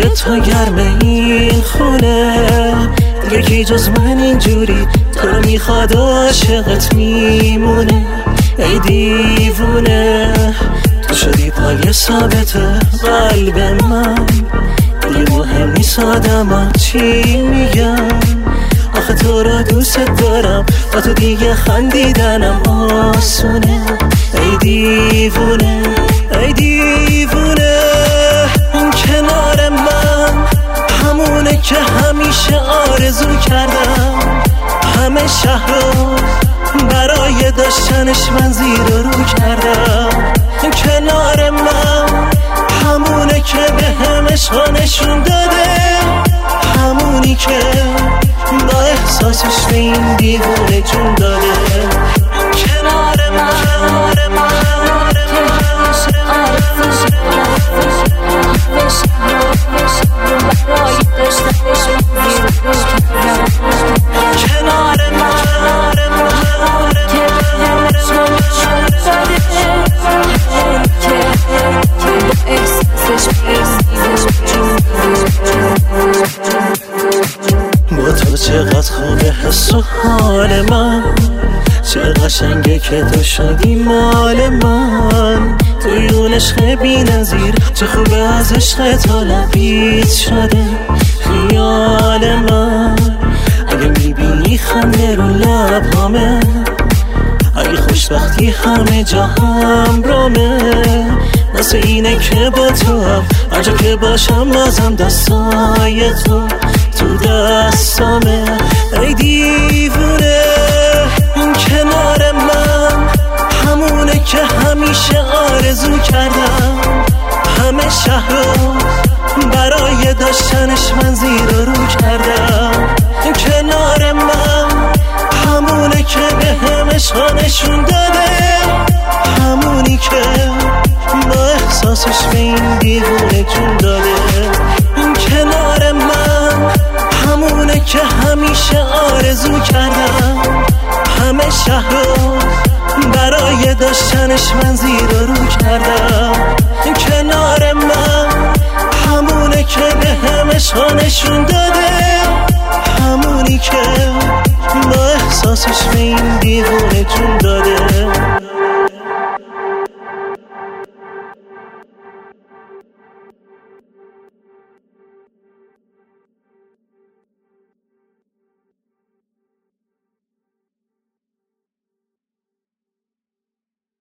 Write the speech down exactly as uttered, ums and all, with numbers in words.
تا گرم این خونه، یکی جز من اینجوری تو رو میخواد و عاشقت میمونه. ای دیوونه تو شدی پای ثابت قلب من، دیگه مهم نیست آدم چی میگم. آخه تو رو دوست دارم با تو دیگه خندیدنم آسونه. ای دیوونه ای دیوونه اون کنار من همونه که همیشه آرزو کردم. همه شهر رو برای داشتنش من زیر و رو کردم. کنار من همونه که به هم عشقا نشون داده، همونی که با احساسش به این دیوونه جون داده. کنار من کنار من با تو چقدر خوبه حس و حال من، چه قشنگه که تو شدی مال من. توی عشق بی نظیر چه خوبه از عشق تو لبیت شده خیال من. اگه میبینی خنده رو لبهامه، اگه خوشبختی همه جا همرامه، واسه اینه که با تو هم هر جا که باشم بازم دستای تو تو دستامه. ای دیوونه این کنار من همونه که همیشه آرزو کردم. همه شهر رو برای داشتنش من زیر و رو کردم. کنار من همونه که به هم عشقا نشون داده، همونی که با احساسش به این دیوونه جون داده. کنار من همونه که همیشه آرزو کردم. همه شهر رو برای داشتنش من زیر و رو کردم. کنار من همونه که به هم عشقا نشون داده، همونی که با احساسش به این دیوونه جون داده.